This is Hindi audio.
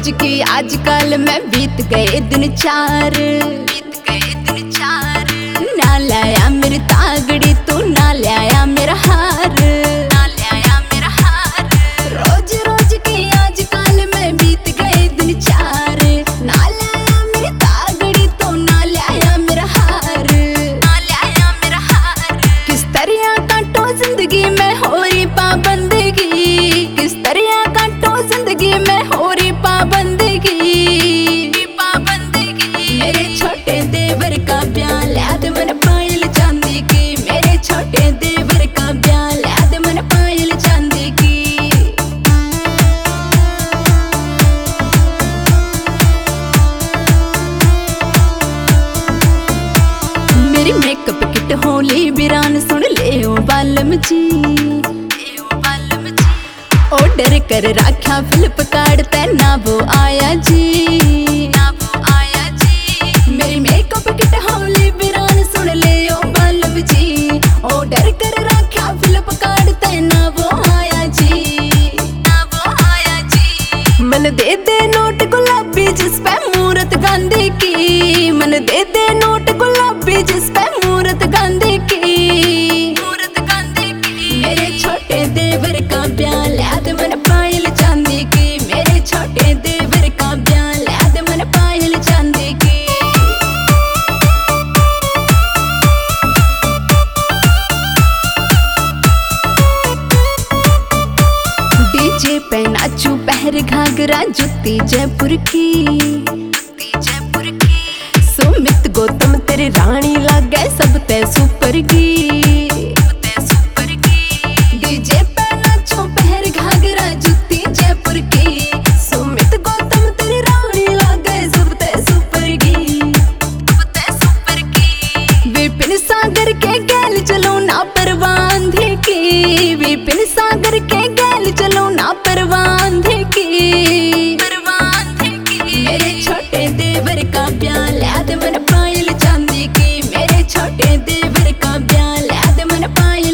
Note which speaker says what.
Speaker 1: रोज की आजकल में बीत गए दिन चार। ना लाया मेरी तागड़ी तू, ना लाया मेरा हार। रोज रोज की आजकल में बीत गए दिन चार। ना लाया मेरी तागड़ी तू, ना लाया मेरा हार। किस तरह काटो जिंदगी में हो रही पाबंदगी, किस तरह काटो जिंदगी में हो रही पाबंदगी। मेरे छोटे देवर का ब्याह लाद मन पायल चांदी की, मेरे छोटे देवर का ब्याह लाद मन पायल चांदी की। मेरी मेकअप किट होली बिरान सुन ले ओ बालम जी। ऑर्डर कर राख्या फ्लिपकार्ट ते ना वो आया जी। मेरी मेकअप किट होली बिरान सुन ले ओ बालम जी। ऑर्डर कर राख्या फ्लिपकार्ट ते ना वो आया जी। मन दे दे नोट गुलाबी जिस पे मूरत गांधी की, मन दे दे नोट गुलाबी जिस पे मूरत गांधी की। मेरे छोटे देवर का ब्याह लाद मन पायल चांदी की, मेरे छोटे देवर का ब्याह लाद मन पायल चांदी की। डीजे पे नाचू पहर घाघरा जुत्ती जयपुर की। सुमित गौतम तेरे रानी लागे सब ते सुपर की। डीजे पे नाचो पहर घाघरा जुत्ती जयपुर की। सुमित गौतम तेरी रानी लागे सब ते सुपर की। विपिन सागर के गैल चलो ना परवांधे की, विपिन सागर के गैल चलो ना परवांधे की। मेरे छोटे देवर का ब्याह लाद मन पायल चांदी की, मेरे छोटे देवर का ब्याह लाद मन पायल